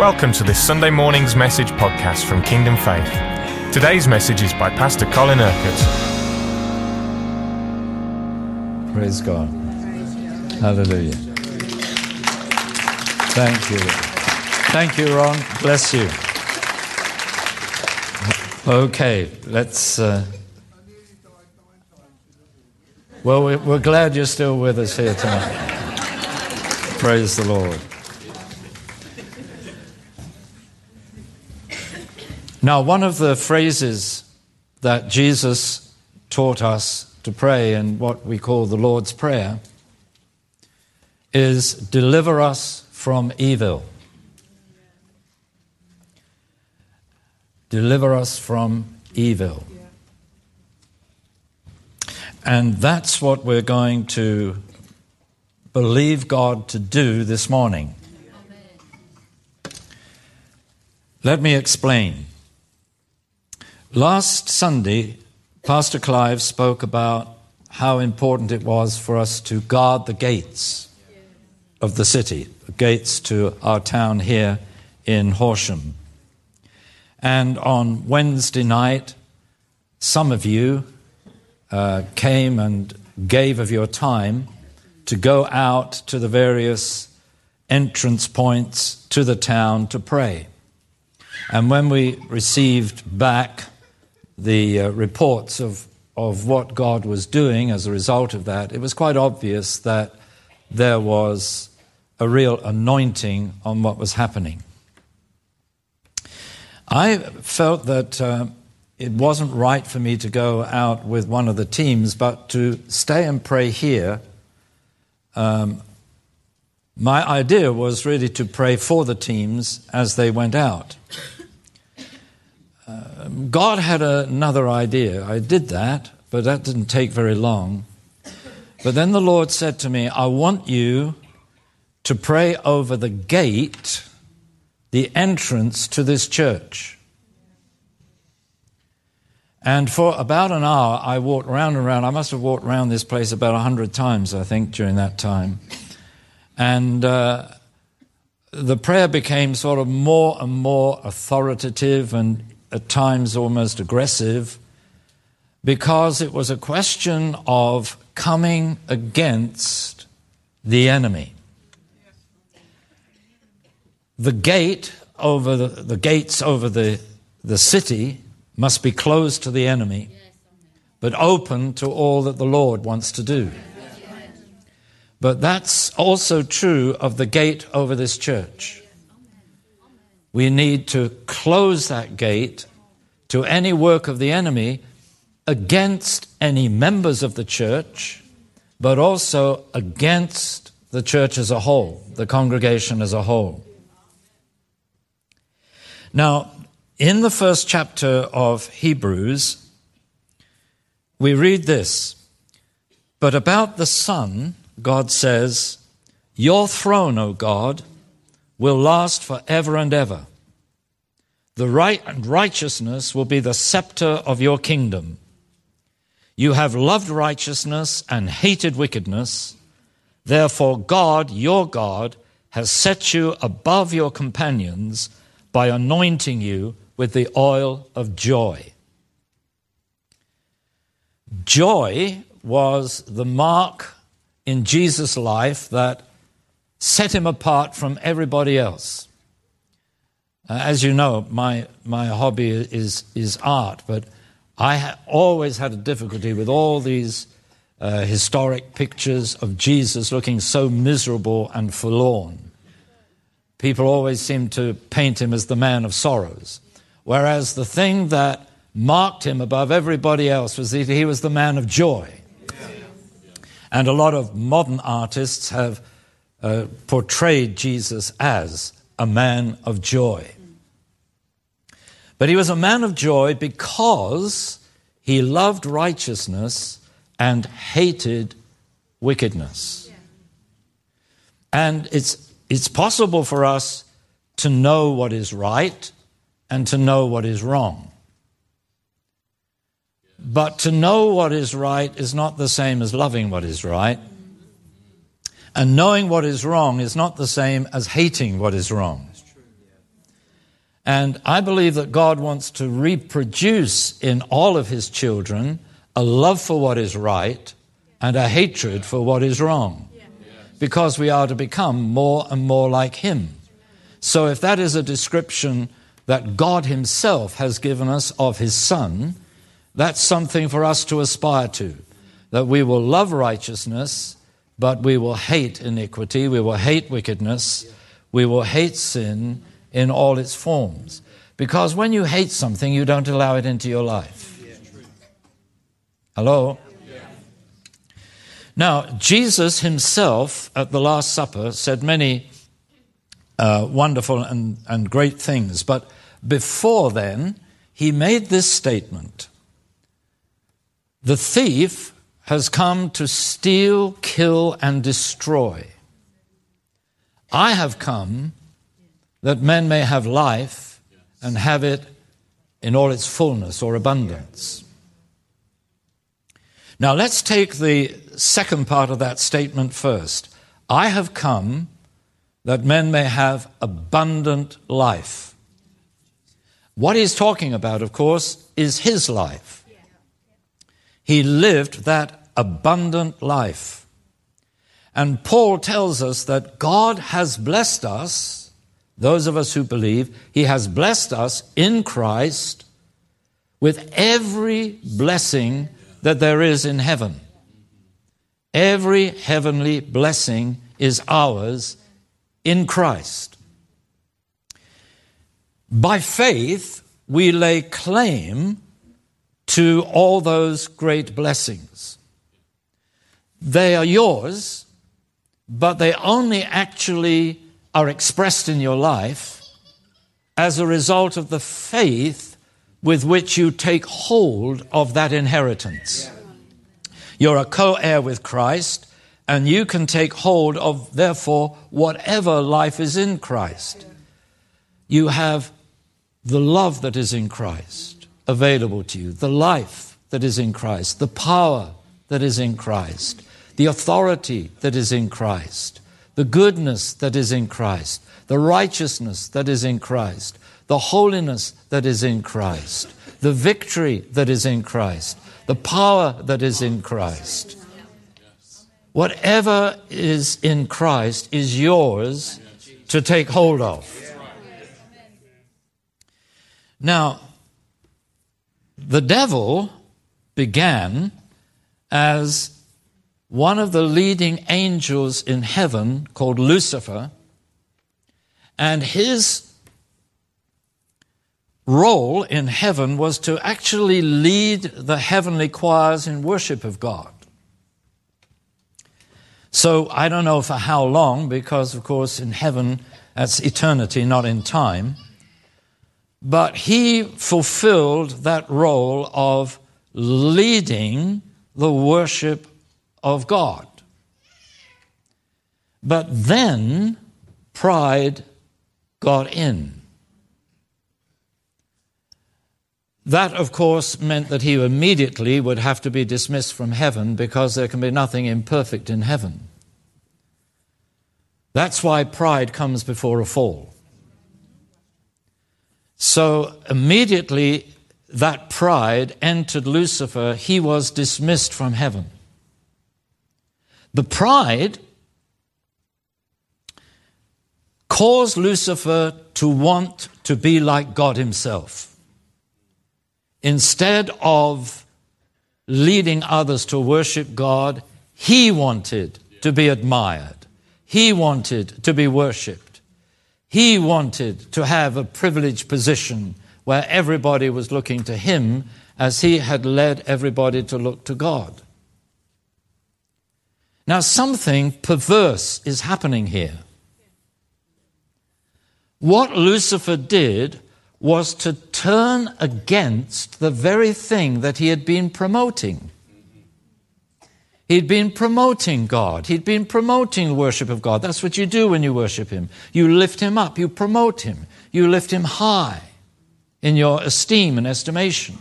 Welcome to this Sunday morning's message podcast from Kingdom Faith. Today's message is by Pastor Colin Urquhart. Praise God. Hallelujah. Thank you. Thank you, Ron. Bless you. Okay, let's... Well, we're glad you're still with us here tonight. Praise the Lord. Now, one of the phrases that Jesus taught us to pray in what we call the Lord's Prayer is, deliver us from evil. Deliver us from evil. And that's what we're going to believe God to do this morning. Let me explain. Last Sunday, Pastor Clive spoke about how important it was for us to guard the gates of the city, the gates to our town here in Horsham. And on Wednesday night, some of you came and gave of your time to go out to the various entrance points to the town to pray. And when we received back the reports of what God was doing as a result of that, it was quite obvious that there was a real anointing on what was happening. I felt that it wasn't right for me to go out with one of the teams, but to stay and pray here. My idea was really to pray for the teams as they went out. God had another idea. I did that, but that didn't take very long. But then the Lord said to me, I want you to pray over the gate, the entrance to this church. And for about an hour, I walked round and round. I must have walked around this place about 100 times, I think, during that time. And the prayer became sort of more and more authoritative and at times almost aggressive, because it was a question of coming against the enemy. The gate over the gates over the city must be closed to the enemy, but open to all that the Lord wants to do. But that's also true of the gate over this church. We need to close that gate to any work of the enemy against any members of the church, but also against the church as a whole, the congregation as a whole. Now, in the first chapter of Hebrews, we read this, but about the Son, God says, your throne, O God, will last forever and ever. The right and righteousness will be the scepter of your kingdom. You have loved righteousness and hated wickedness. Therefore, God, your God, has set you above your companions by anointing you with the oil of joy. Joy was the mark in Jesus' life that set him apart from everybody else. As you know, my hobby is art, but I always had a difficulty with all these historic pictures of Jesus looking so miserable and forlorn. People always seem to paint him as the man of sorrows, whereas the thing that marked him above everybody else was that he was the man of joy. And a lot of modern artists have portrayed Jesus as a man of joy. But he was a man of joy because he loved righteousness and hated wickedness. And it's possible for us to know what is right and to know what is wrong. But to know what is right is not the same as loving what is right. And knowing what is wrong is not the same as hating what is wrong. And I believe that God wants to reproduce in all of his children a love for what is right and a hatred for what is wrong, because we are to become more and more like him. So if that is a description that God himself has given us of his Son, that's something for us to aspire to, that we will love righteousness, but we will hate iniquity, we will hate wickedness, we will hate sin in all its forms. Because when you hate something, you don't allow it into your life. Hello? Now, Jesus himself at the Last Supper said many wonderful and great things, but before then, he made this statement: the thief has come to steal, kill, and destroy. I have come that men may have life and have it in all its fullness or abundance. Now let's take the second part of that statement first. I have come that men may have abundant life. What he's talking about, of course, is his life. He lived that abundant life. And Paul tells us that God has blessed us, those of us who believe, he has blessed us in Christ with every blessing that there is in heaven. Every heavenly blessing is ours in Christ. By faith, we lay claim to all those great blessings. They are yours, but they only actually are expressed in your life as a result of the faith with which you take hold of that inheritance. You're a co-heir with Christ, and you can take hold of, therefore, whatever life is in Christ. You have the love that is in Christ available to you, the life that is in Christ, the power that is in Christ, the authority that is in Christ, the goodness that is in Christ, the righteousness that is in Christ, the holiness that is in Christ, the victory that is in Christ, the power that is in Christ. Whatever is in Christ is yours to take hold of. Now, the devil began as one of the leading angels in heaven called Lucifer, and his role in heaven was to actually lead the heavenly choirs in worship of God. So I don't know for how long, because of course in heaven that's eternity, not in time. But he fulfilled that role of leading the worship of God. But then pride got in. That, of course, meant that he immediately would have to be dismissed from heaven, because there can be nothing imperfect in heaven. That's why pride comes before a fall. So immediately that pride entered Lucifer, he was dismissed from heaven. The pride caused Lucifer to want to be like God himself. Instead of leading others to worship God, he wanted to be admired. He wanted to be worshipped. He wanted to have a privileged position where everybody was looking to him, as he had led everybody to look to God. Now, something perverse is happening here. What Lucifer did was to turn against the very thing that he had been promoting. He'd been promoting God. He'd been promoting the worship of God. That's what you do when you worship him. You lift him up. You promote him. You lift him high in your esteem and estimation.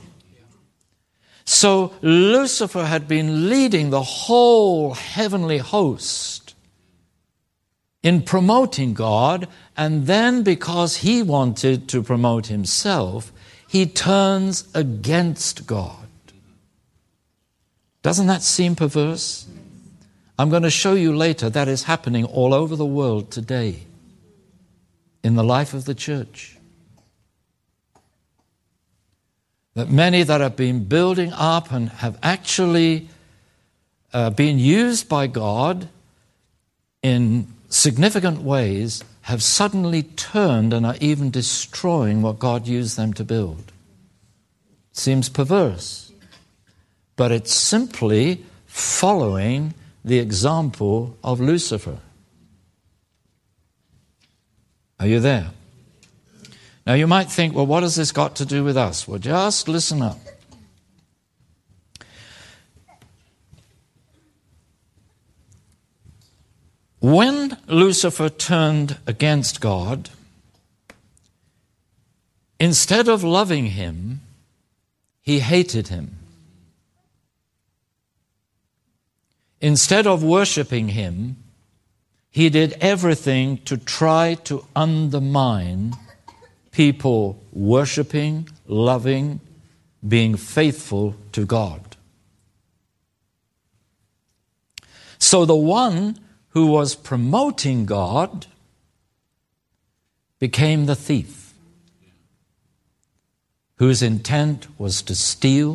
So Lucifer had been leading the whole heavenly host in promoting God, and then because he wanted to promote himself, he turns against God. Doesn't that seem perverse? I'm going to show you later that is happening all over the world today in the life of the church. That many that have been building up and have actually been used by God in significant ways have suddenly turned and are even destroying what God used them to build. Seems perverse, but it's simply following the example of Lucifer. Are you there? Now you might think, well, what has this got to do with us? Well, just listen up. When Lucifer turned against God, instead of loving him, he hated him. Instead of worshiping him, he did everything to try to undermine people worshiping, loving, being faithful to God. So the one who was promoting God became the thief, whose intent was to steal,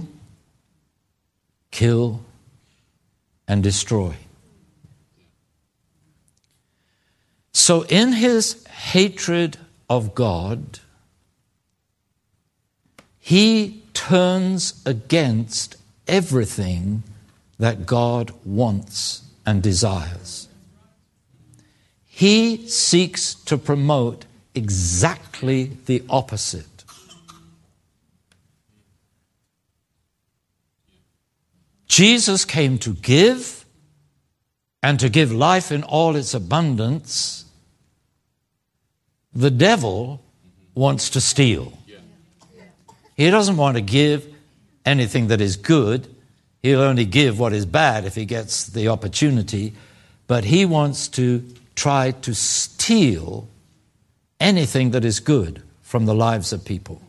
kill, and destroy. So in his hatred of God, he turns against everything that God wants and desires. He seeks to promote exactly the opposite. Jesus came to give, and to give life in all its abundance. The devil wants to steal. He doesn't want to give anything that is good. He'll only give what is bad if he gets the opportunity. But he wants to try to steal anything that is good from the lives of people.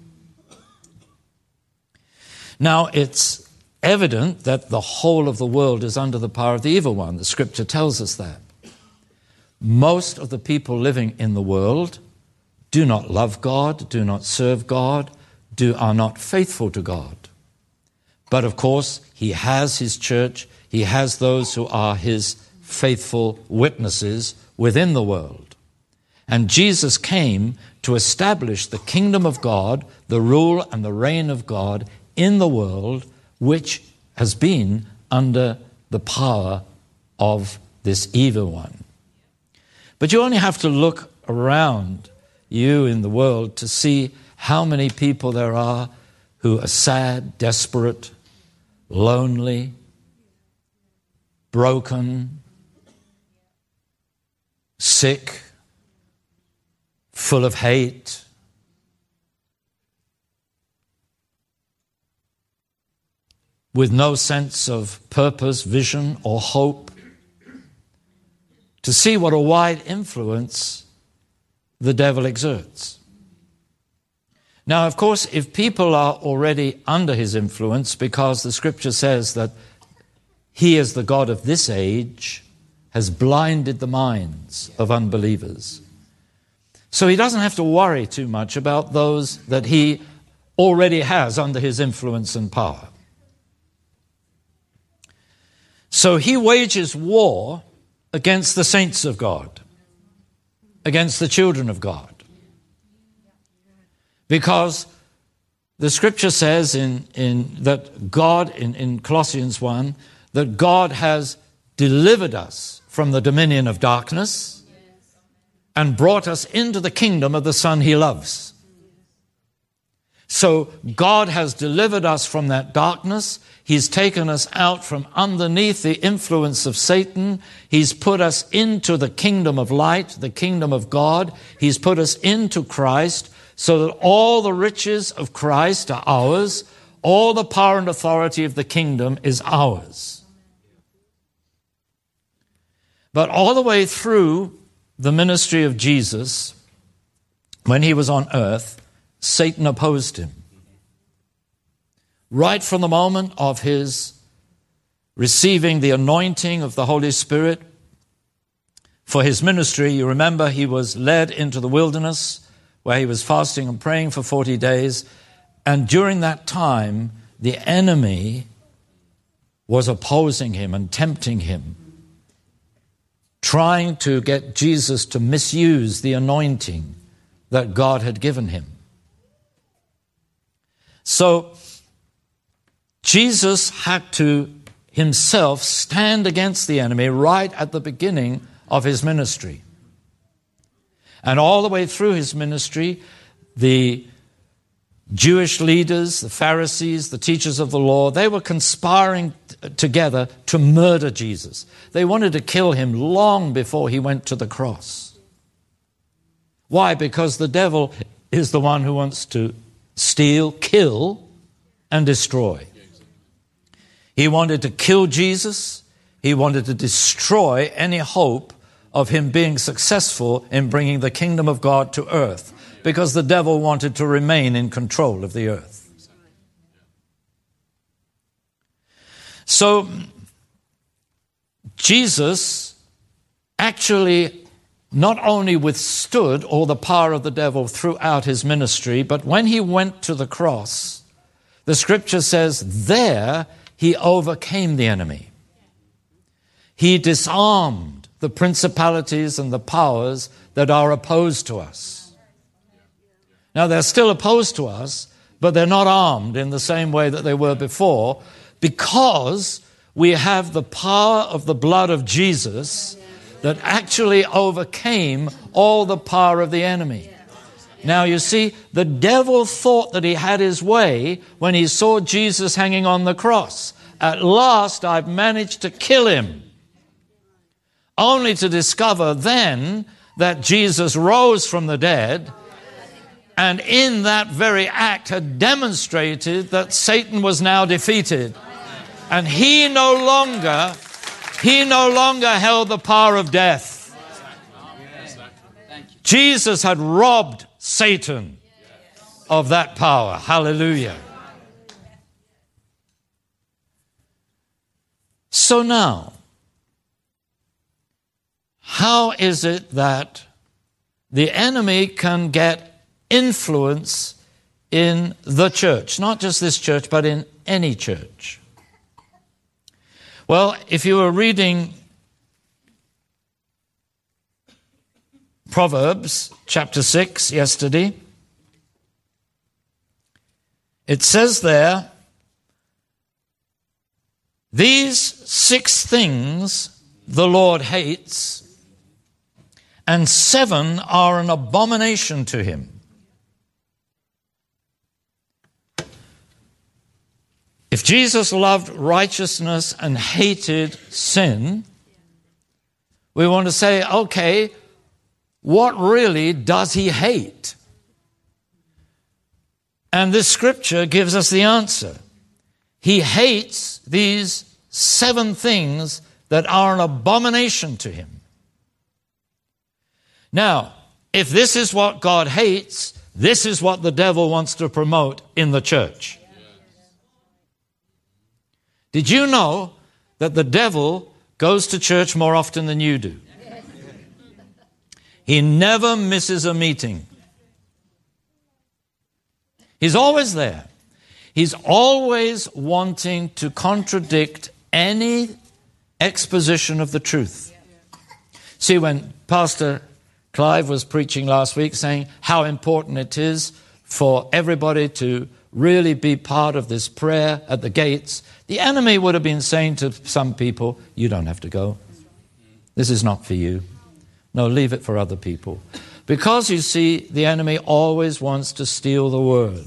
Now, it's evident that the whole of the world is under the power of the evil one. The scripture tells us that. Most of the people living in the world do not love God, do not serve God, are not faithful to God. But of course, he has his church, he has those who are his faithful witnesses within the world. And Jesus came to establish the kingdom of God, the rule and the reign of God in the world, which has been under the power of this evil one. But you only have to look around you in the world to see how many people there are who are sad, desperate, lonely, broken, sick, full of hate, with no sense of purpose, vision, or hope, to see what a wide influence the devil exerts. Now, of course, if people are already under his influence, because the scripture says that he is the God of this age, has blinded the minds of unbelievers. So he doesn't have to worry too much about those that he already has under his influence and power. So he wages war against the saints of God, against the children of God. Because the scripture says that God, in Colossians 1, that God has delivered us from the dominion of darkness and brought us into the kingdom of the Son he loves. So God has delivered us from that darkness. He's taken us out from underneath the influence of Satan. He's put us into the kingdom of light, the kingdom of God. He's put us into Christ so that all the riches of Christ are ours. All the power and authority of the kingdom is ours. But all the way through the ministry of Jesus, when he was on earth, Satan opposed him. Right from the moment of his receiving the anointing of the Holy Spirit for his ministry, you remember he was led into the wilderness where he was fasting and praying for 40 days. And during that time, the enemy was opposing him and tempting him, trying to get Jesus to misuse the anointing that God had given him. So Jesus had to himself stand against the enemy right at the beginning of his ministry. And all the way through his ministry, the Jewish leaders, the Pharisees, the teachers of the law, they were conspiring together to murder Jesus. They wanted to kill him long before he went to the cross. Why? Because the devil is the one who wants to steal, kill, and destroy. He wanted to kill Jesus. He wanted to destroy any hope of him being successful in bringing the kingdom of God to earth, because the devil wanted to remain in control of the earth. So Jesus actually not only withstood all the power of the devil throughout his ministry, but when he went to the cross, the scripture says there he overcame the enemy. He disarmed the principalities and the powers that are opposed to us. Now, they're still opposed to us, but they're not armed in the same way that they were before, because we have the power of the blood of Jesus that actually overcame all the power of the enemy. Now, you see, the devil thought that he had his way when he saw Jesus hanging on the cross. At last, I've managed to kill him. Only to discover then that Jesus rose from the dead, and in that very act had demonstrated that Satan was now defeated. And he no longer held the power of death. Jesus had robbed Satan of that power. Hallelujah. So now, how is it that the enemy can get influence in the church? Not just this church, but in any church. Well, if you were reading Proverbs chapter 6 yesterday, it says there, these 6 things the Lord hates, and 7 are an abomination to him. If Jesus loved righteousness and hated sin, we want to say, okay, what really does he hate? And this scripture gives us the answer. He hates these 7 things that are an abomination to him. Now, if this is what God hates, this is what the devil wants to promote in the church. Did you know that the devil goes to church more often than you do? He never misses a meeting. He's always there. He's always wanting to contradict any exposition of the truth. See, when Pastor Clive was preaching last week saying how important it is for everybody to really be part of this prayer at the gates, the enemy would have been saying to some people, you don't have to go. This is not for you. No, leave it for other people. Because, you see, the enemy always wants to steal the word.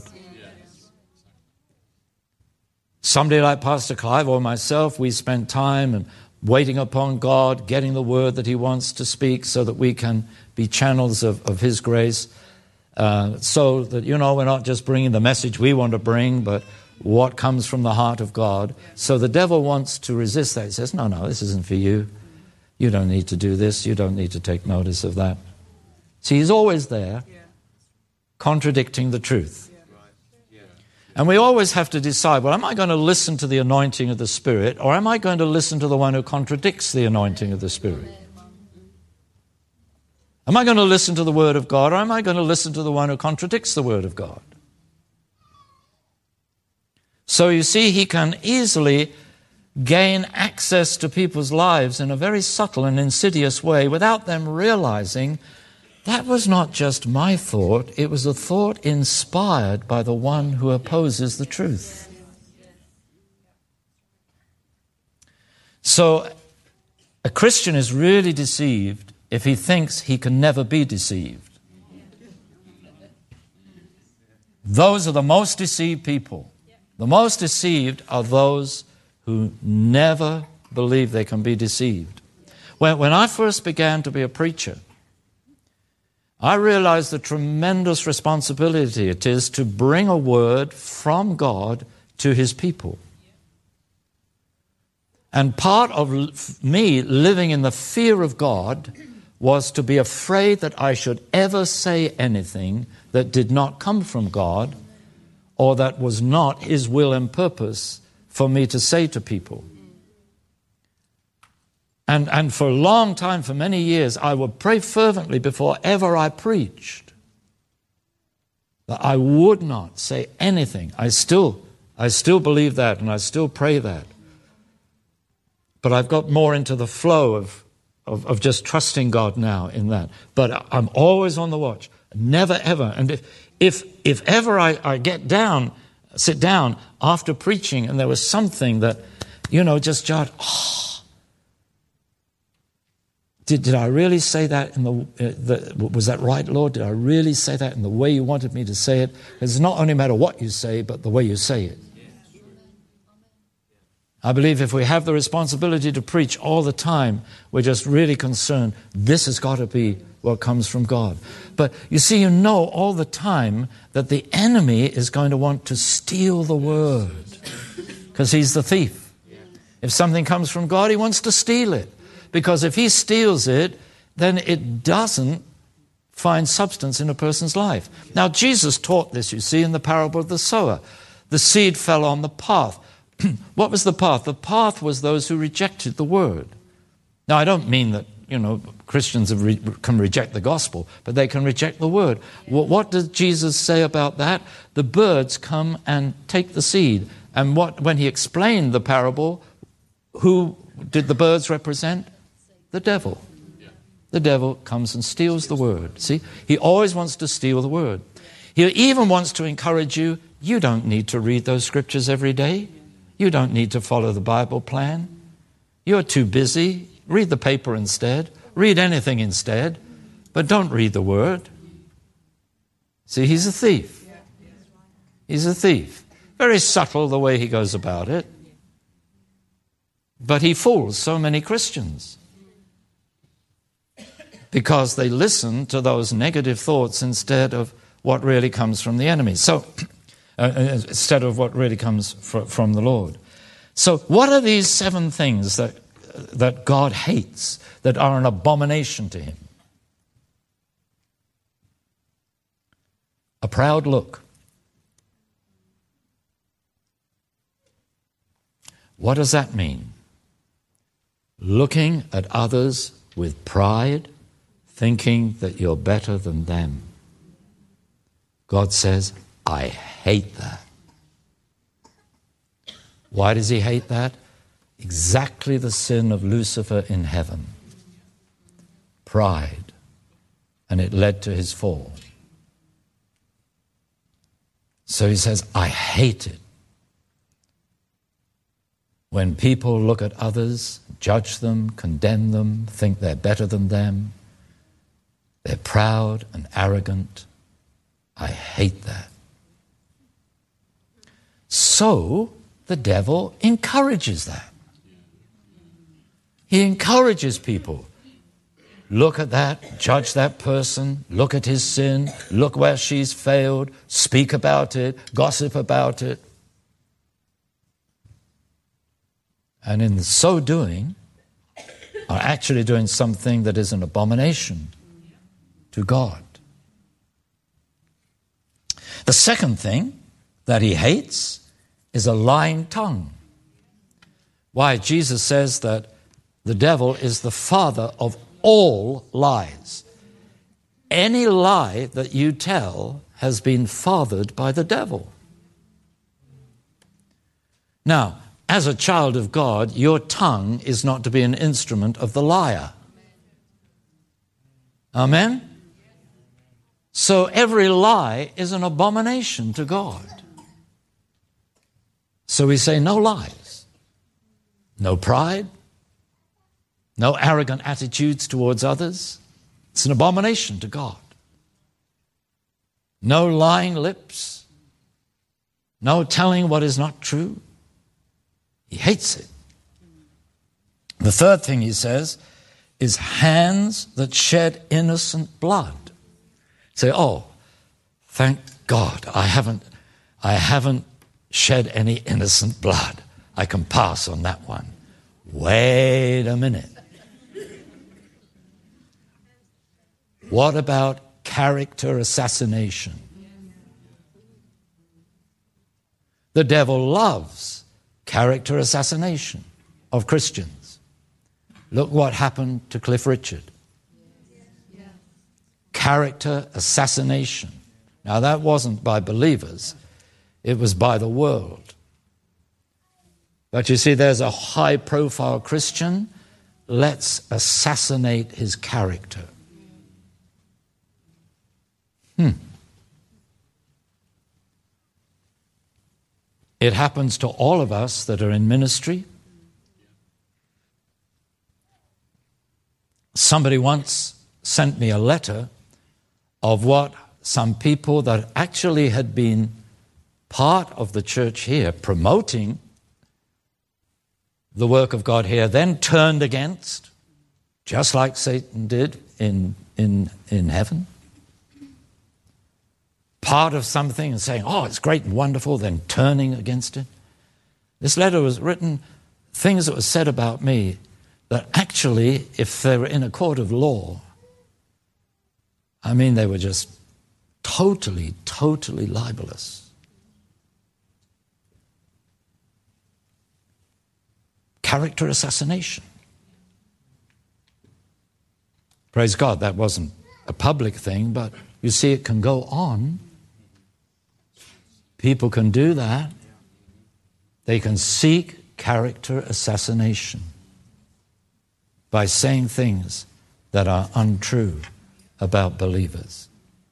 Somebody like Pastor Clive or myself, we spend time and waiting upon God, getting the word that he wants to speak so that we can be channels of his grace. So that, we're not just bringing the message we want to bring, but what comes from the heart of God. So the devil wants to resist that. He says, no, this isn't for you. You don't need to do this. You don't need to take notice of that. See, he's always there, contradicting the truth. And we always have to decide, well, am I going to listen to the anointing of the Spirit, or am I going to listen to the one who contradicts the anointing of the Spirit? Am I going to listen to the Word of God, or am I going to listen to the one who contradicts the Word of God? So you see, he can easily gain access to people's lives in a very subtle and insidious way without them realizing that was not just my thought, it was a thought inspired by the one who opposes the truth. So a Christian is really deceived if he thinks he can never be deceived. Those are the most deceived people. The most deceived are those who never believe they can be deceived. When I first began to be a preacher, I realized the tremendous responsibility it is to bring a word from God to his people. And part of me living in the fear of God was to be afraid that I should ever say anything that did not come from God or that was not his will and purpose for me to say to people. And for a long time, for many years, I would pray fervently before ever I preached that I would not say anything. I still believe that, and I still pray that. But I've got more into the flow of just trusting God now in that. But I'm always on the watch. Never, ever. And if ever I sit down after preaching and there was something that, just jarred, Did I really say that was that right, Lord? Did I really say that in the way you wanted me to say it? It's not only a matter what you say, but the way you say it. I believe if we have the responsibility to preach all the time, we're just really concerned, this has got to be what comes from God. But you see, all the time that the enemy is going to want to steal the word because he's the thief. If something comes from God, he wants to steal it. Because if he steals it, then it doesn't find substance in a person's life. Now, Jesus taught this, you see, in the parable of the sower. The seed fell on the path. What was the path? The path was those who rejected the word. Now, I don't mean that, Christians can reject the gospel, but they can reject the word. What does Jesus say about that? The birds come and take the seed. And when he explained the parable, who did the birds represent? The devil. The devil comes and steals the word. See, he always wants to steal the word. He even wants to encourage you, you don't need to read those scriptures every day. You don't need to follow the Bible plan. You're too busy. Read the paper instead. Read anything instead. But don't read the word. See, he's a thief. He's a thief. Very subtle the way he goes about it. But he fools so many Christians because they listen to those negative thoughts instead of what really comes from the enemy. So, instead of what really comes from the Lord. So, what are these 7 things that God hates, that are an abomination to him? A proud look. What does that mean? Looking at others with pride, thinking that you're better than them. God says, I hate that. Why does he hate that? Exactly the sin of Lucifer in heaven. Pride. And it led to his fall. So he says, I hate it. When people look at others, judge them, condemn them, think they're better than them, they're proud and arrogant, I hate that. So the devil encourages that. He encourages people. Look at that, judge that person, look at his sin, look where she's failed, speak about it, gossip about it. And in so doing, are actually doing something that is an abomination to God. The second thing that he hates is a lying tongue. Why? Jesus says that the devil is the father of all lies. Any lie that you tell has been fathered by the devil. Now, as a child of God, your tongue is not to be an instrument of the liar. Amen? So every lie is an abomination to God. So we say no lies, no pride, no arrogant attitudes towards others. It's an abomination to God. No lying lips, no telling what is not true. He hates it. The third thing he says is hands that shed innocent blood. Say, oh, thank God I haven't shed any innocent blood. I can pass on that one. Wait a minute. What about character assassination? The devil loves character assassination of Christians. Look what happened to Cliff Richard. Character assassination. Now that wasn't by believers, it was by the world. But you see, there's a high-profile Christian, let's assassinate his character. It happens to all of us that are in ministry. Somebody once sent me a letter of what some people that actually had been part of the church here, promoting the work of God here, then turned against, just like Satan did in heaven. Part of something and saying, oh, it's great and wonderful, then turning against it. This letter was written, things that were said about me that actually, if they were in a court of law, I mean, they were just totally, totally libelous. Character assassination. Praise God, that wasn't a public thing, but you see, it can go on. People can do that. They can seek character assassination by saying things that are untrue about believers.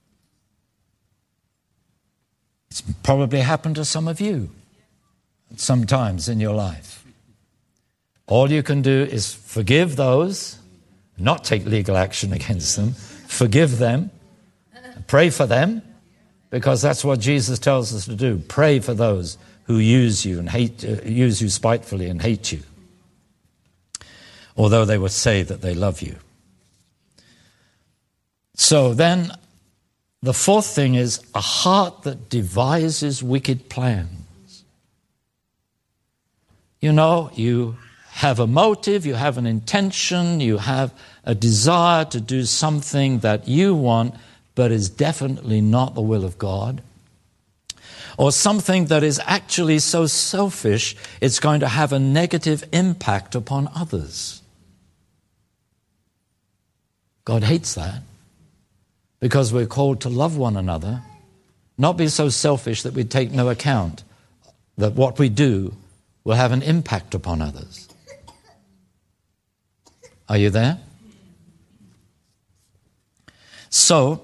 It's probably happened to some of you sometimes in your life. All you can do is forgive those, not take legal action against them, forgive them, pray for them, because that's what Jesus tells us to do. Pray for those who use you and use you spitefully and hate you, although they would say that they love you. So then, the fourth thing is a heart that devises wicked plans. You know, you have a motive, you have an intention, you have a desire to do something that you want, but is definitely not the will of God, or something that is actually so selfish it's going to have a negative impact upon others. God hates that, because we're called to love one another, not be so selfish that we take no account that what we do will have an impact upon others. Are you there? So,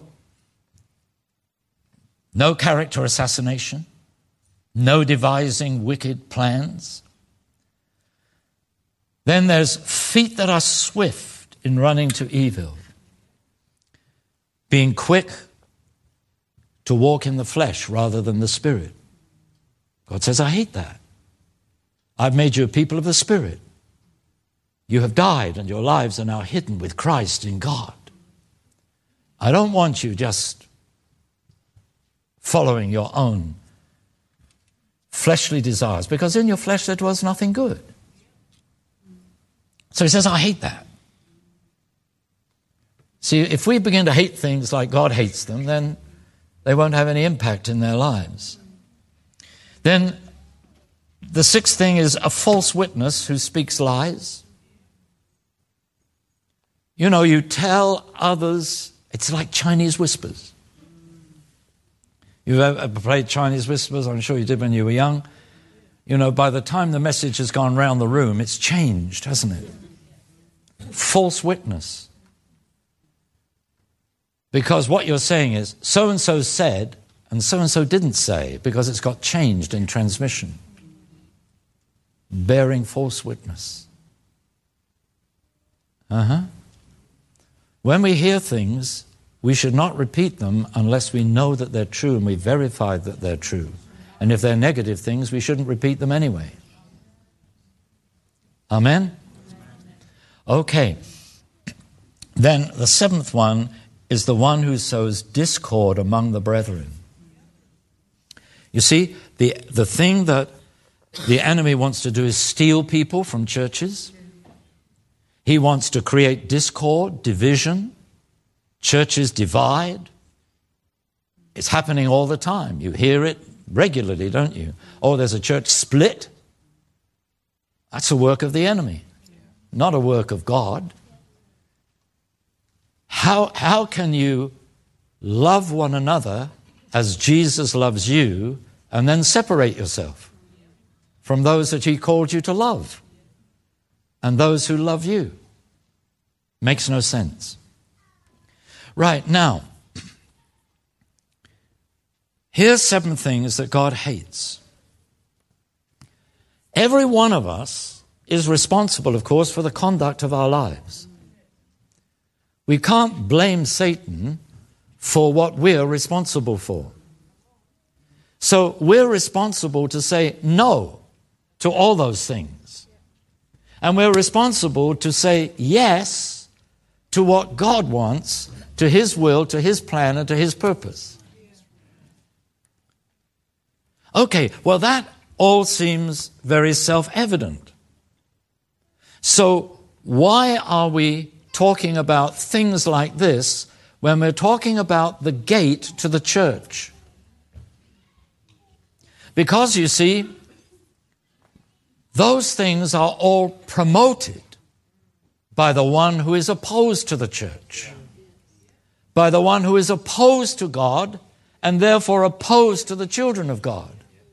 no character assassination, no devising wicked plans. Then there's feet that are swift in running to evil, being quick to walk in the flesh rather than the Spirit. God says, I hate that. I've made you a people of the Spirit. You have died and your lives are now hidden with Christ in God. I don't want you just following your own fleshly desires, because in your flesh there dwells nothing good. So he says, I hate that. See, if we begin to hate things like God hates them, then they won't have any impact in their lives. Then the sixth thing is a false witness who speaks lies. You know, you tell others, it's like Chinese whispers. You've ever played Chinese whispers? I'm sure you did when you were young. You know, by the time the message has gone round the room, it's changed, hasn't it? False witness. Because what you're saying is, so-and-so said, and so-and-so didn't say, because it's got changed in transmission. Bearing false witness. When we hear things, we should not repeat them unless we know that they're true and we verified that they're true. And if they're negative things, we shouldn't repeat them anyway. Amen? Okay. Then the seventh one is the one who sows discord among the brethren. You see, the thing that the enemy wants to do is steal people from churches. He wants to create discord, division. Churches divide. It's happening all the time. You hear it regularly, don't you? Oh, there's a church split. That's a work of the enemy, not a work of God. How can you love one another as Jesus loves you and then separate yourself from those that he called you to love and those who love you? Makes no sense. Right, now, here's 7 things that God hates. Every one of us is responsible, of course, for the conduct of our lives. We can't blame Satan for what we're responsible for. So we're responsible to say no to all those things. And we're responsible to say yes to what God wants, to his will, to his plan, and to his purpose. Okay, well that all seems very self-evident. So why are we talking about things like this when we're talking about the gate to the church? Because, you see, those things are all promoted by the one who is opposed to the church, by the one who is opposed to God and therefore opposed to the children of God.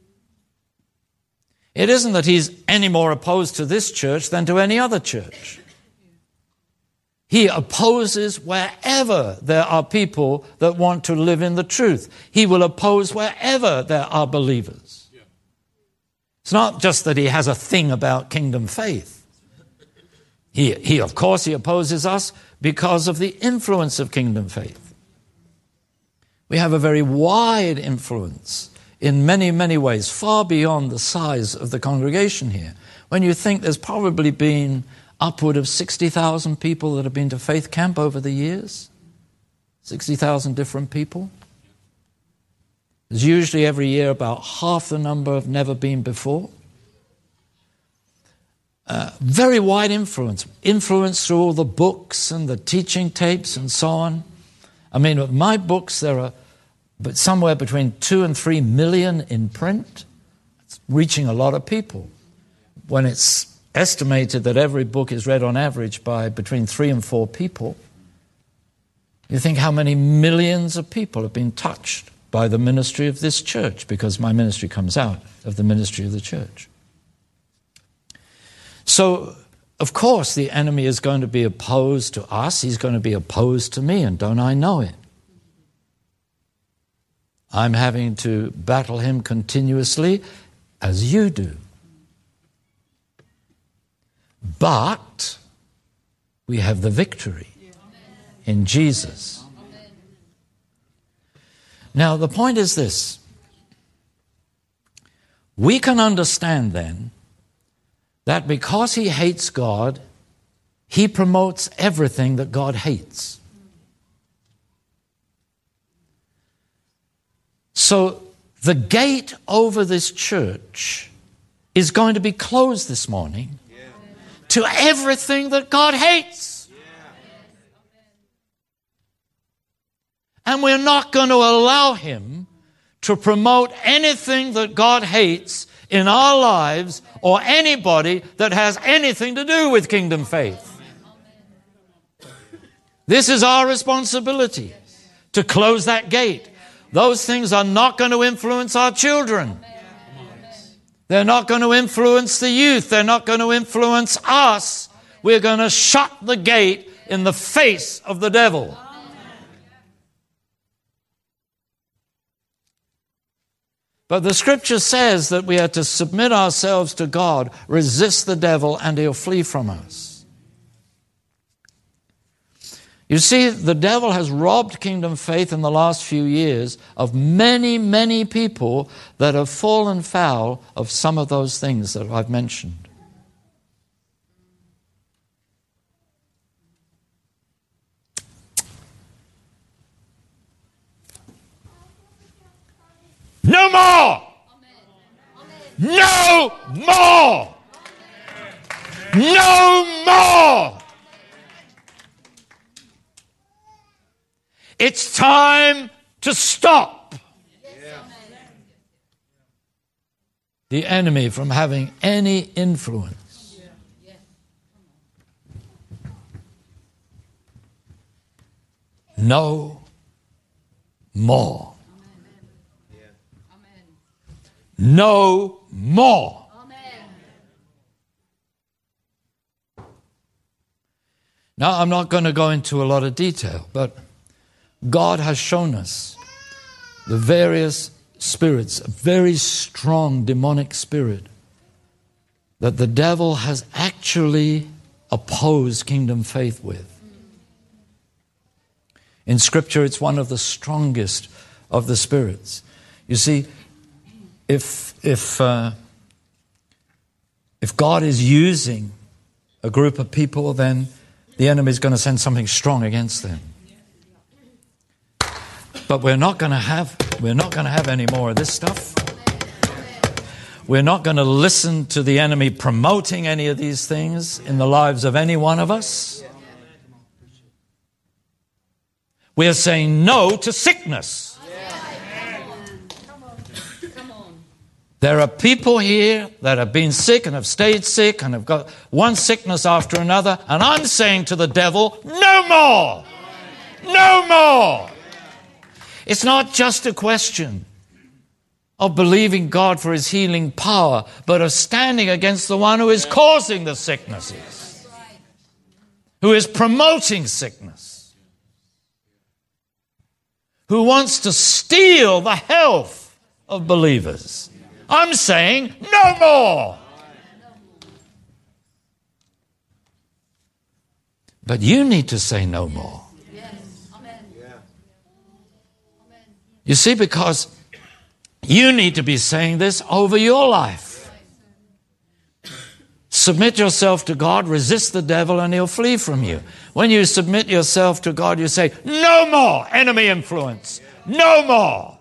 It isn't that he's any more opposed to this church than to any other church. He opposes wherever there are people that want to live in the truth. He will oppose wherever there are believers. It's not just that he has a thing about kingdom faith. He of course, he opposes us because of the influence of kingdom faith. We have a very wide influence in many, many ways, far beyond the size of the congregation here. When you think there's probably been upward of 60,000 people that have been to Faith Camp over the years, 60,000 different people. There's usually every year about half the number have never been before. Very wide influence through all the books and the teaching tapes and so on. I mean, with my books, there are somewhere between 2 and 3 million in print. It's reaching a lot of people. When it's estimated that every book is read on average by between 3 and 4 people, you think how many millions of people have been touched by the ministry of this church, because my ministry comes out of the ministry of the church. So, of course, the enemy is going to be opposed to us. He's going to be opposed to me, and don't I know it? I'm having to battle him continuously, as you do. But we have the victory in Jesus. Now, the point is this. We can understand then that because he hates God, he promotes everything that God hates. So the gate over this church is going to be closed this morning to everything that God hates. And we're not going to allow him to promote anything that God hates in our lives or anybody that has anything to do with Kingdom Faith. This is our responsibility to close that gate. Those things are not going to influence our children. They're not going to influence the youth. They're not going to influence us. We're going to shut the gate in the face of the devil. But the scripture says that we are to submit ourselves to God, resist the devil, and he'll flee from us. You see, the devil has robbed Kingdom Faith in the last few years of many, many people that have fallen foul of some of those things that I've mentioned. No more! No more! No more! It's time to stop the enemy from having any influence. No more. No more. Now, I'm not going to go into a lot of detail, but God has shown us the various spirits, a very strong demonic spirit that the devil has actually opposed Kingdom Faith with. In Scripture, it's one of the strongest of the spirits. You see, if God is using a group of people, then the enemy is going to send something strong against them. But we're not going to have any more of this stuff. We're not going to listen to the enemy promoting any of these things in the lives of any one of us. We're saying no to sickness. There are people here that have been sick and have stayed sick and have got one sickness after another, and I'm saying to the devil, no more! No more! It's not just a question of believing God for his healing power, but of standing against the one who is causing the sicknesses, who is promoting sickness, who wants to steal the health of believers. I'm saying no more. But you need to say no more. You see, because you need to be saying this over your life. Submit yourself to God, resist the devil, and he'll flee from you. When you submit yourself to God, you say, no more enemy influence. No more.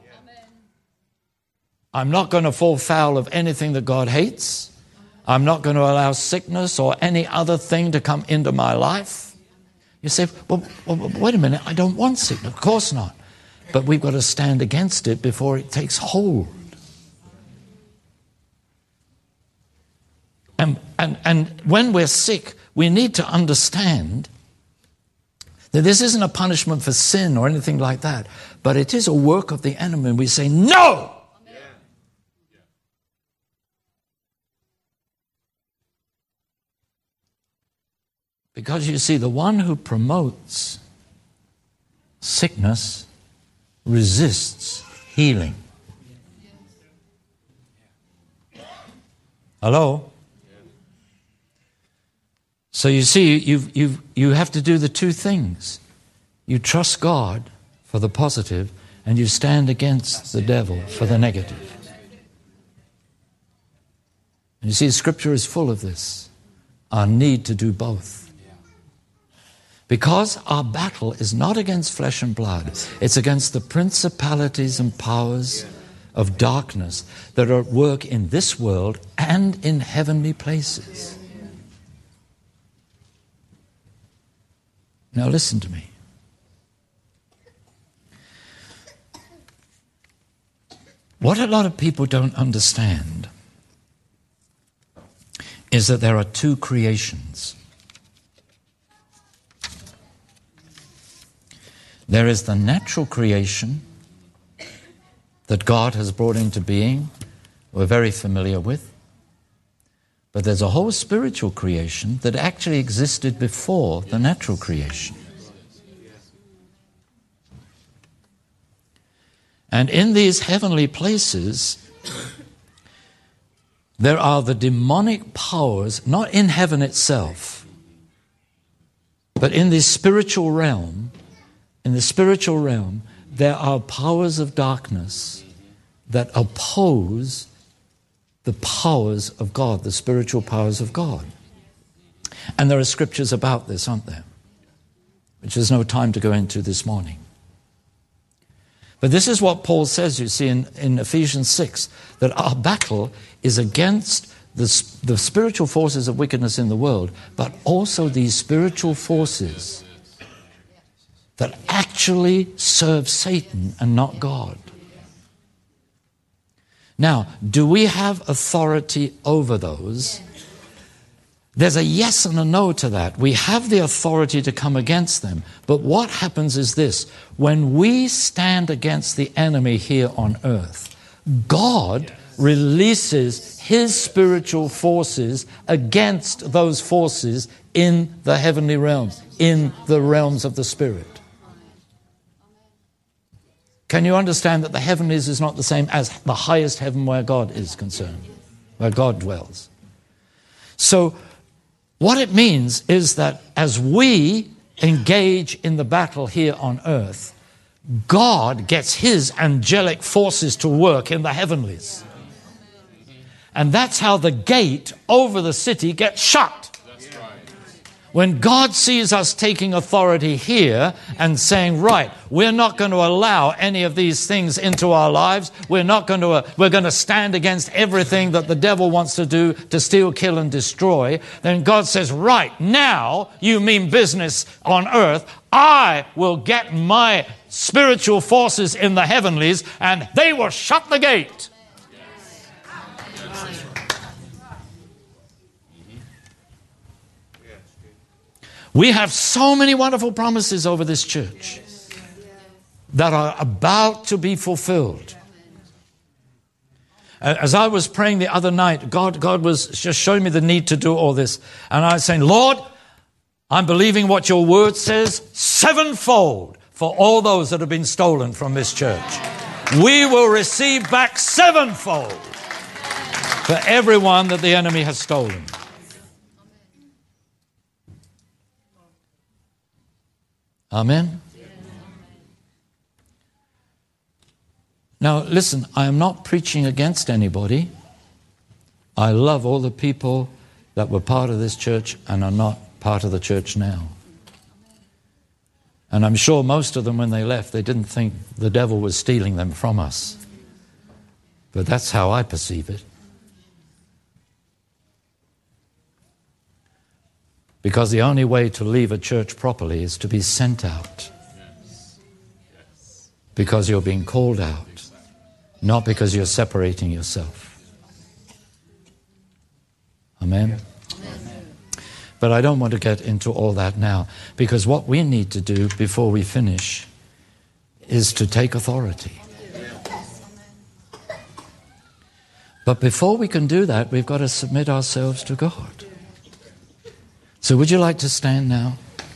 I'm not going to fall foul of anything that God hates. I'm not going to allow sickness or any other thing to come into my life. You say, well, wait a minute, I don't want sickness. Of course not. But we've got to stand against it before it takes hold. And when we're sick, we need to understand that this isn't a punishment for sin or anything like that, but it is a work of the enemy. And we say, no! Because you see, the one who promotes sickness resists healing. Hello? So you see, you have to do the two things. You trust God for the positive, and you stand against the devil for the negative. And you see, Scripture is full of this, our need to do both. Because our battle is not against flesh and blood. It's against the principalities and powers of darkness that are at work in this world and in heavenly places. Now listen to me. What a lot of people don't understand is that there are two creations. There is the natural creation that God has brought into being, we're very familiar with. But there's a whole spiritual creation that actually existed before the natural creation. And in these heavenly places, there are the demonic powers, not in heaven itself, but in this spiritual realm. In the spiritual realm, there are powers of darkness that oppose the powers of God, the spiritual powers of God. And there are scriptures about this, aren't there? Which there's no time to go into this morning. But this is what Paul says, you see, in Ephesians 6, that our battle is against the spiritual forces of wickedness in the world, but also these spiritual forces that actually serve Satan and not God. Now, do we have authority over those? There's a yes and a no to that. We have the authority to come against them. But what happens is this. When we stand against the enemy here on earth, God releases his spiritual forces against those forces in the heavenly realms, in the realms of the Spirit. Can you understand that the heavenlies is not the same as the highest heaven where God is concerned, where God dwells? So, what it means is that as we engage in the battle here on earth, God gets his angelic forces to work in the heavenlies. And that's how the gate over the city gets shut. When God sees us taking authority here and saying, right, we're not going to allow any of these things into our lives. We're going to stand against everything that the devil wants to do to steal, kill, and destroy. Then God says, right, now you mean business on earth. I will get my spiritual forces in the heavenlies and they will shut the gate. We have so many wonderful promises over this church that are about to be fulfilled. As I was praying the other night, God was just showing me the need to do all this. And I was saying, Lord, I'm believing what your word says sevenfold for all those that have been stolen from this church. We will receive back sevenfold for everyone that the enemy has stolen. Amen? Now, listen, I am not preaching against anybody. I love all the people that were part of this church and are not part of the church now. And I'm sure most of them, when they left, they didn't think the devil was stealing them from us. But that's how I perceive it. Because the only way to leave a church properly is to be sent out. Because you're being called out, not because you're separating yourself. Amen? But I don't want to get into all that now, because what we need to do before we finish is to take authority. But before we can do that, we've got to submit ourselves to God. So would you like to stand now?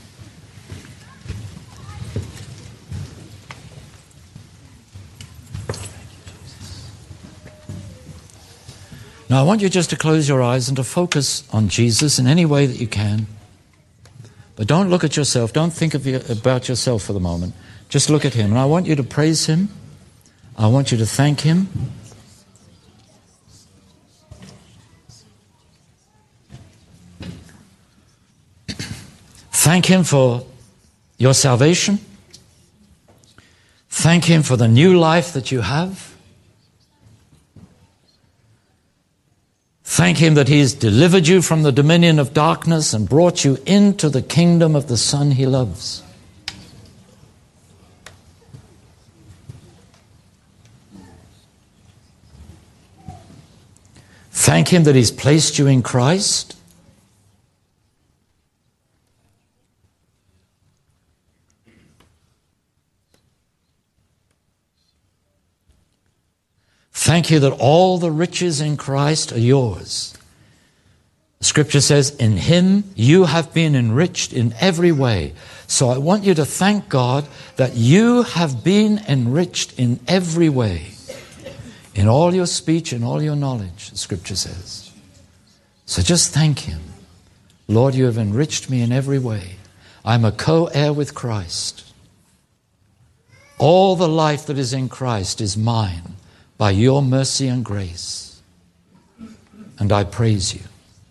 Now I want you just to close your eyes and to focus on Jesus in any way that you can. But don't look at yourself. Don't think about yourself for the moment. Just look at him. And I want you to praise him. I want you to thank him. Thank him for your salvation. Thank him for the new life that you have. Thank him that he's delivered you from the dominion of darkness and brought you into the kingdom of the Son he loves. Thank him that he's placed you in Christ. Thank you that all the riches in Christ are yours. Scripture says, in him you have been enriched in every way. So I want you to thank God that you have been enriched in every way. In all your speech and all your knowledge, the Scripture says. So just thank him. Lord, you have enriched me in every way. I'm a co-heir with Christ. All the life that is in Christ is mine by your mercy and grace. And I praise you.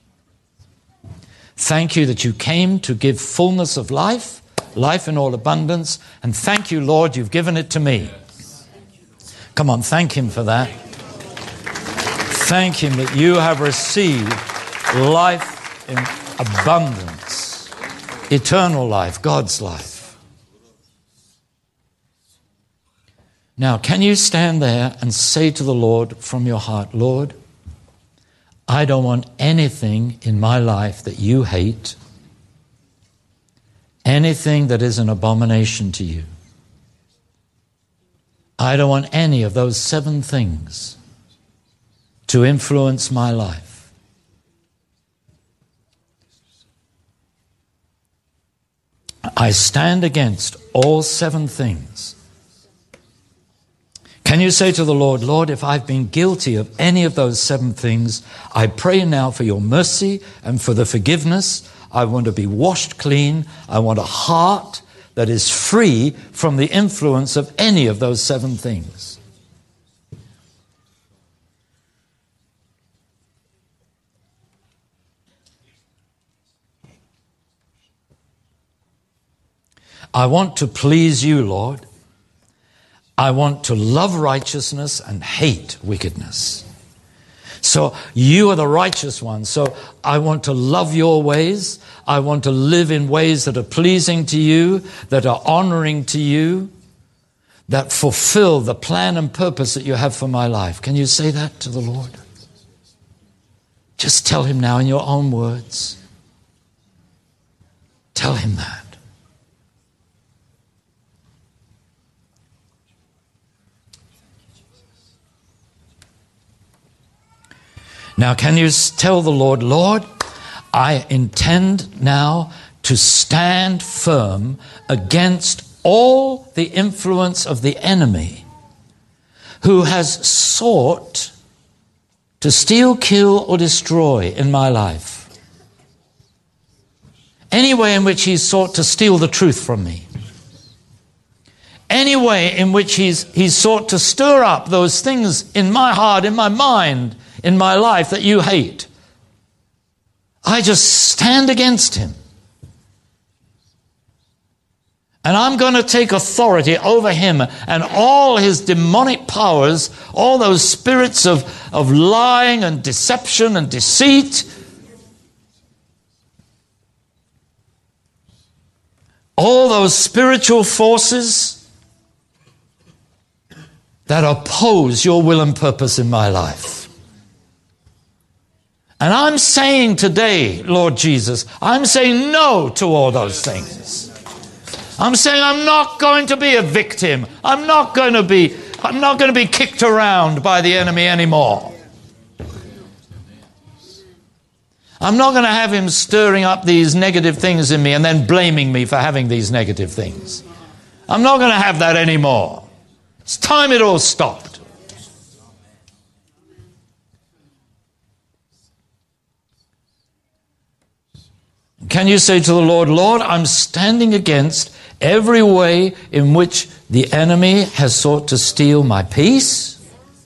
Thank you that you came to give fullness of life, life in all abundance, and thank you, Lord, you've given it to me. Come on, thank him for that. Thank him that you have received life in abundance, eternal life, God's life. Now, can you stand there and say to the Lord from your heart, Lord, I don't want anything in my life that you hate, anything that is an abomination to you. I don't want any of those 7 things to influence my life. I stand against all 7 things. Can you say to the Lord, Lord, if I've been guilty of any of those 7 things, I pray now for your mercy and for the forgiveness. I want to be washed clean. I want a heart that is free from the influence of any of those 7 things. I want to please you, Lord. I want to love righteousness and hate wickedness. So you are the righteous one. So I want to love your ways. I want to live in ways that are pleasing to you, that are honoring to you, that fulfill the plan and purpose that you have for my life. Can you say that to the Lord? Just tell him now in your own words. Tell him that. Now, can you tell the Lord, Lord, I intend now to stand firm against all the influence of the enemy who has sought to steal, kill, or destroy in my life. Any way in which he's sought to steal the truth from me. Any way in which he's sought to stir up those things in my heart, in my mind, in my life that you hate. I just stand against him. And I'm going to take authority over him and all his demonic powers, all those spirits of lying and deception and deceit, all those spiritual forces that oppose your will and purpose in my life. And I'm saying today, Lord Jesus, I'm saying no to all those things. I'm saying I'm not going to be a victim. I'm not going to be kicked around by the enemy anymore. I'm not going to have him stirring up these negative things in me and then blaming me for having these negative things. I'm not going to have that anymore. It's time it all stopped. Can you say to the Lord, Lord, I'm standing against every way in which the enemy has sought to steal my peace,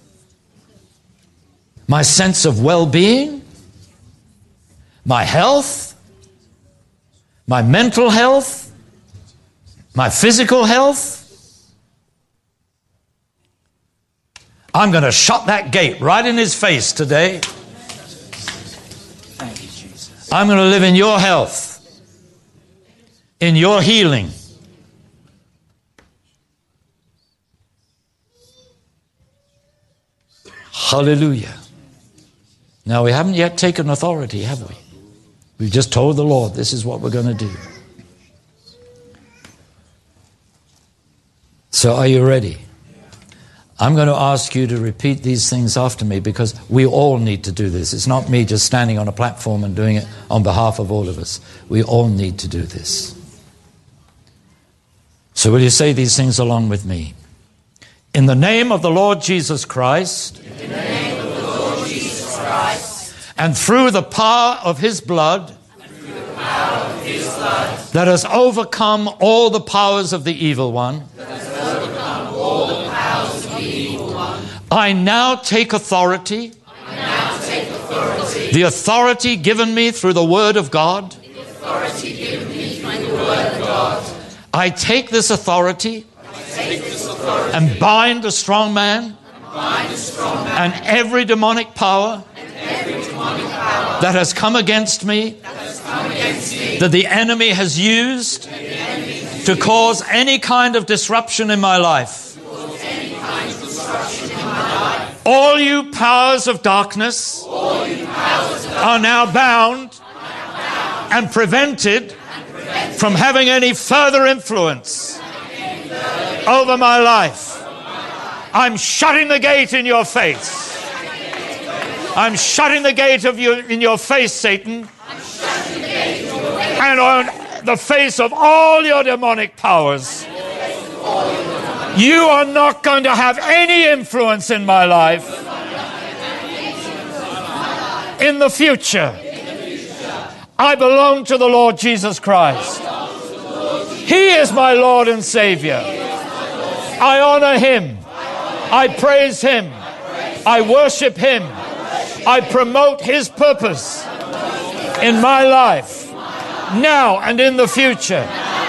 my sense of well-being, my health, my mental health, my physical health. I'm going to shut that gate right in his face today. I'm going to live in your health, in your healing. Hallelujah. Now, we haven't yet taken authority, have we? We've just told the Lord, this is what we're going to do. So are you ready? I'm going to ask you to repeat these things after me because we all need to do this. It's not me just standing on a platform and doing it on behalf of all of us. We all need to do this. So will you say these things along with me? In the name of the Lord Jesus Christ, in the name of the Lord Jesus Christ, and through the power of his blood, that has overcome all the powers of the evil one, I now take authority, the authority given me through the Word of God. I take this authority and bind the strong man and every demonic power that has come against me, that the enemy has used to cause any kind of disruption in my life. All you powers of darkness are now bound and prevented from having any further influence over my life. I'm shutting the gate in your face. I'm shutting the gate in your face, Satan, and on the face of all your demonic powers. You are not going to have any influence in my life in the future. I belong to the Lord Jesus Christ. He is my Lord and Savior. I honor him. I praise him. I worship him. I promote his purpose in my life, now and in the future.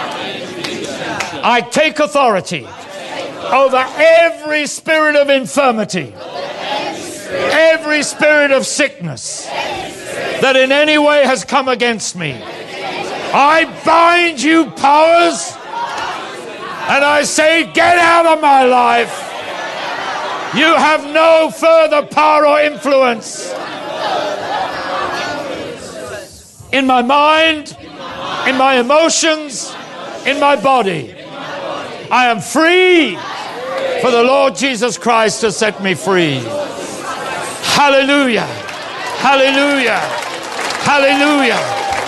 I take authority over every spirit of infirmity, every spirit of sickness that in any way has come against me. I bind you powers and I say, get out of my life. You have no further power or influence in my mind, in my emotions, in my body. I am free, for the Lord Jesus Christ has set me free. Hallelujah. Hallelujah. Hallelujah.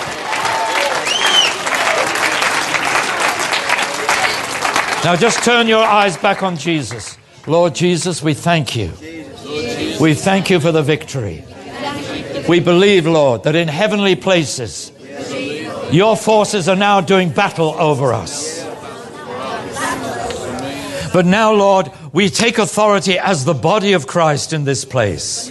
Now just turn your eyes back on Jesus. Lord Jesus, we thank you. We thank you for the victory. We believe, Lord, that in heavenly places, your forces are now doing battle over us. But now, Lord, we take authority as the body of Christ in this place.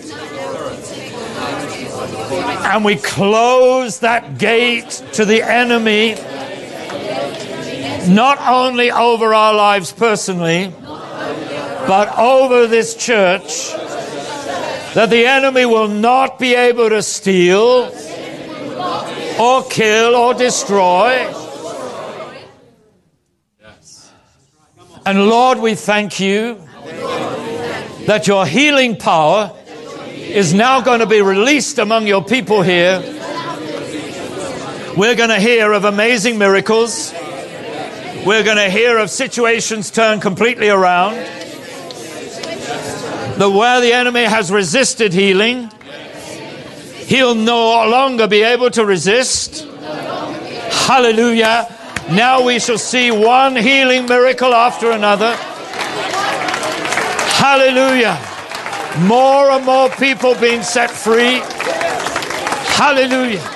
And we close that gate to the enemy, not only over our lives personally, but over this church, that the enemy will not be able to steal or kill or destroy. And Lord, we thank you that your healing power is now going to be released among your people here. We're going to hear of amazing miracles. We're going to hear of situations turned completely around. Where the enemy has resisted healing, he'll no longer be able to resist. Hallelujah. Now we shall see one healing miracle after another. Hallelujah. More and more people being set free. Hallelujah.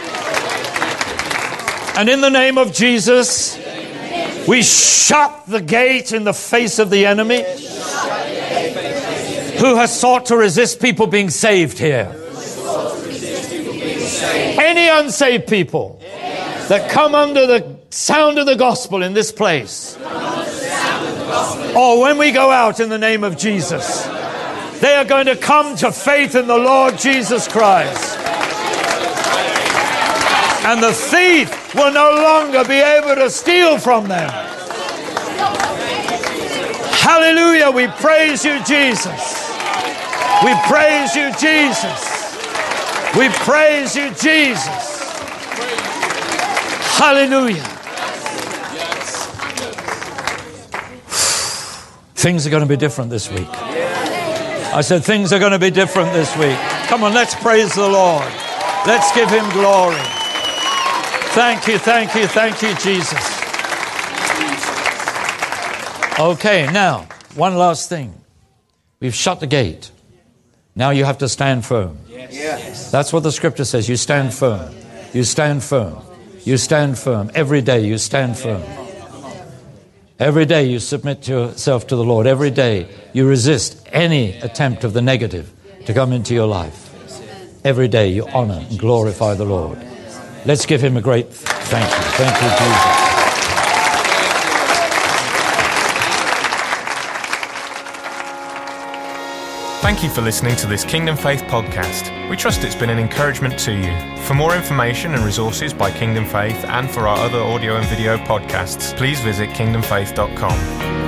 And in the name of Jesus, we shut the gate in the face of the enemy who has sought to resist people being saved here. Any unsaved people that come under the sound of the gospel in this place, or when we go out in the name of Jesus, they are going to come to faith in the Lord Jesus Christ. And the thief will no longer be able to steal from them. Hallelujah. We praise you, Jesus. We praise you, Jesus. We praise you, Jesus. Hallelujah. Things are going to be different this week. I said things are going to be different this week. Come on, let's praise the Lord. Let's give him glory. Thank you, thank you, thank you, Jesus. Okay, now, one last thing. We've shut the gate. Now you have to stand firm. Yes. That's what the scripture says. You stand firm. You stand firm. You stand firm. Every day you stand firm. Every day you submit yourself to the Lord. Every day you resist any attempt of the negative to come into your life. Every day you honor and glorify the Lord. Let's give him a great thank you. Thank you, Jesus. Thank you for listening to this Kingdom Faith podcast. We trust it's been an encouragement to you. For more information and resources by Kingdom Faith and for our other audio and video podcasts, please visit kingdomfaith.com.